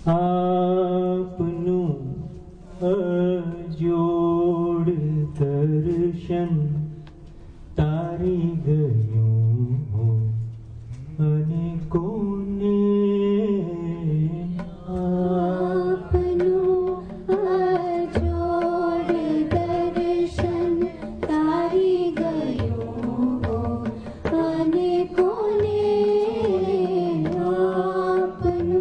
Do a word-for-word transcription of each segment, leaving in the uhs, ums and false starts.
आपनु अजोड़ दर्शन तारी गयूं अनेकोने आपनु अजोड़ दर्शन तारी गयूं अनेकोने आपनु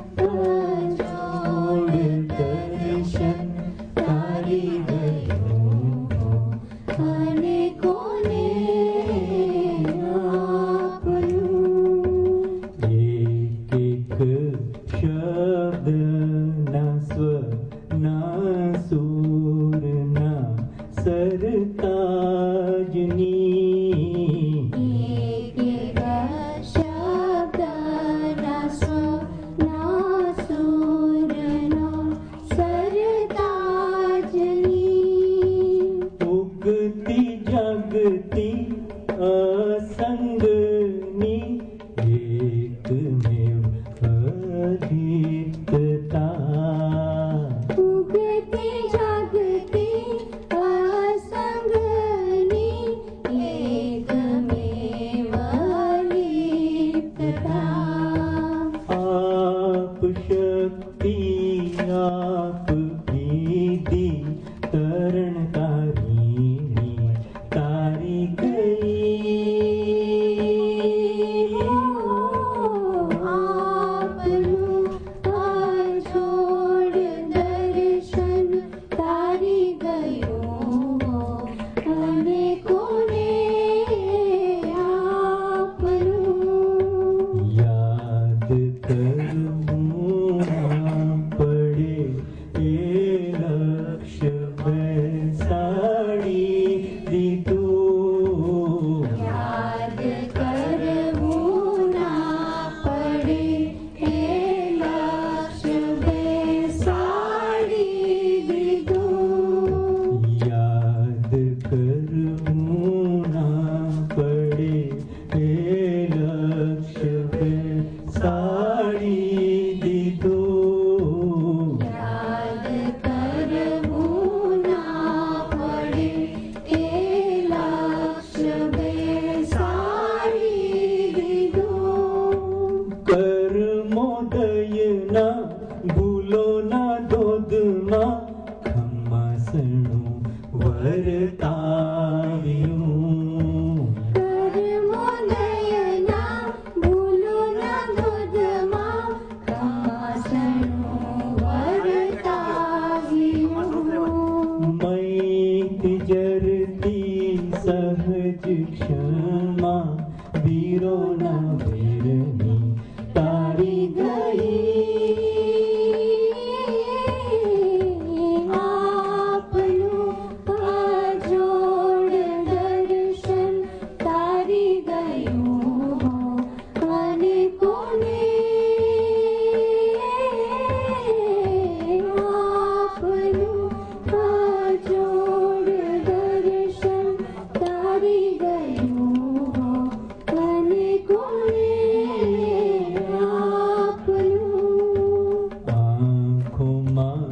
अजोड़ दर्शन तारी गयूं अनेकोने आपनु एक एक शब्द ना स्वर ना सुर ना सरताजनी एक एक शब्द ना स्वर ना सुर ना सरताजनी उगती जागती असंगनी एकमेव अद्वितता उगती जागती असंगनी एकमेव लिप्तता आप शक्ति आप विधि तरणकारिणी तारी गई आपनु अजोड़ दर्शन तारी गयूं अनेकोने आपनु याद करूं ना पड़े ए लक्ष्य बैसाड़ी दीदो याद करवूं ना पड़े हे लक्ष्य बेसाड़ी दीदो याद करूं ना पड़े ए लक्ष्य बैसाड़ी दीदो याद करवूं ना पड़े हे लक्ष्य बेसाड़ी दीदो कर्मोदय ना भूलो ना दोदमा खम्मासणु वर्ताव्यूं कर्मोदय ना भूलो ना दोदमा खासणु वर्ताव्यूं मैत जरती सहज क्षमा वीरो ना वीरनी तारी गई आपनु अजोड़ दर्शन तारी गयूं अनेकोने आपनु अजोड़ दर्शन तारी गयूं अनेकोने आपनु आँखों मां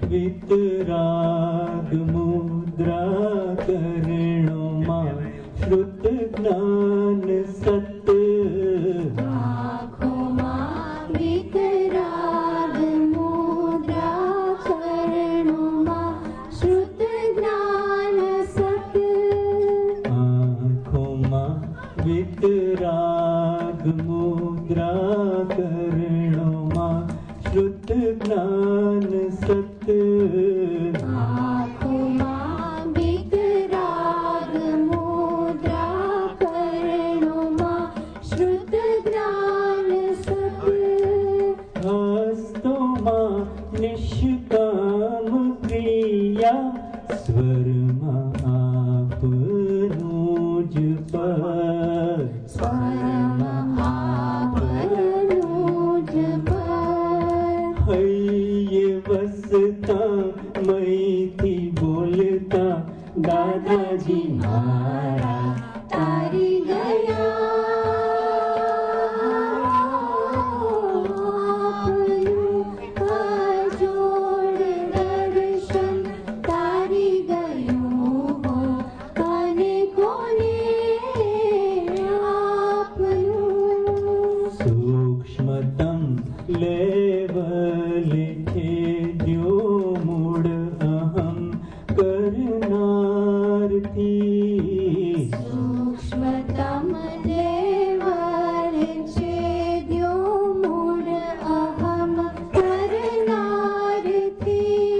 वितराग मुद्रा करणों मां श्रुत ज्ञान सत्य आँखों मां वितराग मुद्रा चरणों मां श्रुत ज्ञान सत्य आँखों मां वितराग मुद्रा करणों मां श्रुत ज्ञान सत्य आँखों मां वितराग मुद्रा करणों मां श्रुत ज्ञान सत्य हस्तो मां निष्काम क्रिया स्वर मां आपनु जप स्वर मां आपनु सूक्ष्मतम लेवले छेद्यो मूड अहम करनार्थी सूक्ष्मतम लेवले छेद्यो मूड अहम करनार्थी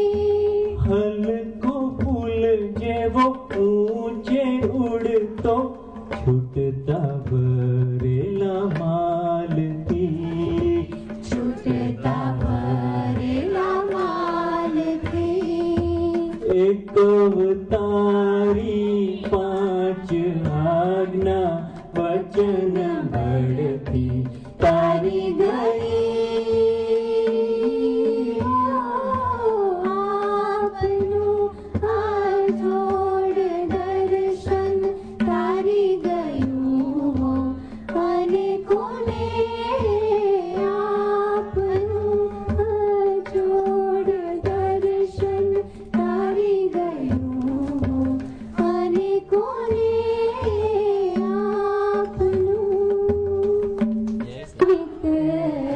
हलको फूल जेवो ऊंचे उड़तो छूटता भरेला मालती छूटता भरेला मालती एक अवतारी पांच आज्ञा वचन बढ़ती